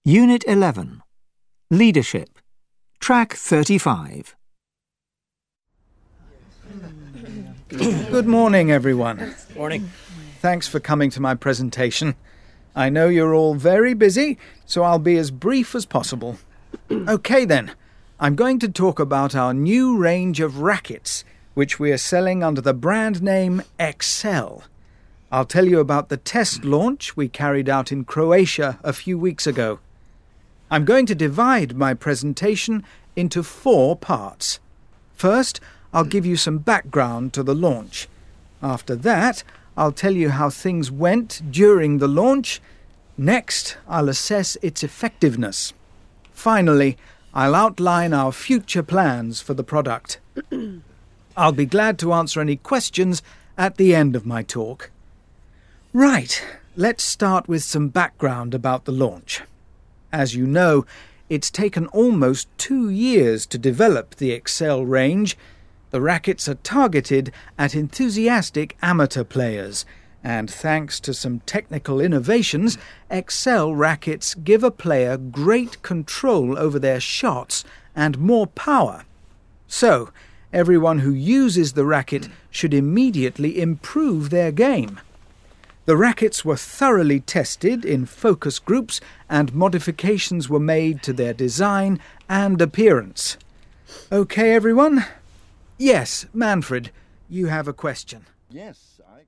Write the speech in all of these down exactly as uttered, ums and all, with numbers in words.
Unit eleven. Leadership. Track thirty-five. Good morning, everyone. Morning. Thanks for coming to my presentation. I know you're all very busy, so I'll be as brief as possible. Okay then, I'm going to talk about our new range of rackets, which we are selling under the brand name Excel. I'll tell you about the test launch we carried out in Croatia a few weeks ago. I'm going to divide my presentation into four parts. First, I'll give you some background to the launch. After that, I'll tell you how things went during the launch. Next, I'll assess its effectiveness. Finally, I'll outline our future plans for the product. I'll be glad to answer any questions at the end of my talk. Right, let's start with some background about the launch. As you know, it's taken almost two years to develop the Excel range. The rackets are targeted at enthusiastic amateur players, and thanks to some technical innovations, Excel rackets give a player great control over their shots and more power. So, everyone who uses the racket should immediately improve their game. The rackets were thoroughly tested in focus groups and modifications were made to their design and appearance. Okay, everyone? Yes, Manfred, you have a question. Yes, I...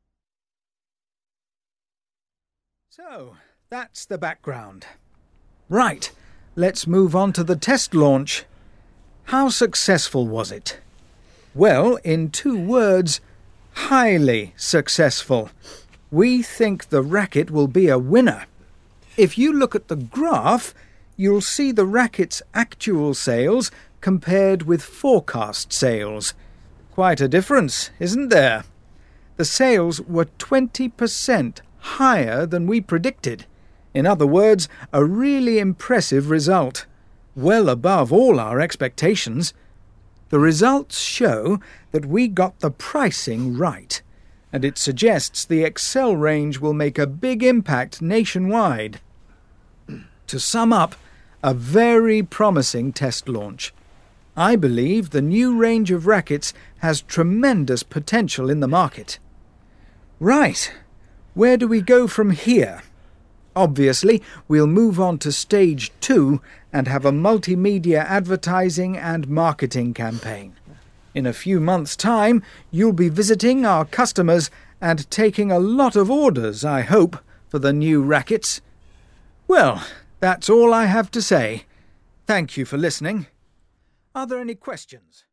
So, that's the background. Right, let's move on to the test launch. How successful was it? Well, in two words, highly successful. We think the racket will be a winner. If you look at the graph, you'll see the racket's actual sales compared with forecast sales. Quite a difference, isn't there? The sales were twenty percent higher than we predicted. In other words, a really impressive result. Well above all our expectations. The results show that we got the pricing right, and it suggests the Excel range will make a big impact nationwide. To sum up, a very promising test launch. I believe the new range of rackets has tremendous potential in the market. Right, where do we go from here? Obviously, we'll move on to stage two and have a multimedia advertising and marketing campaign. In a few months' time, you'll be visiting our customers and taking a lot of orders, I hope, for the new rackets. Well, that's all I have to say. Thank you for listening. Are there any questions?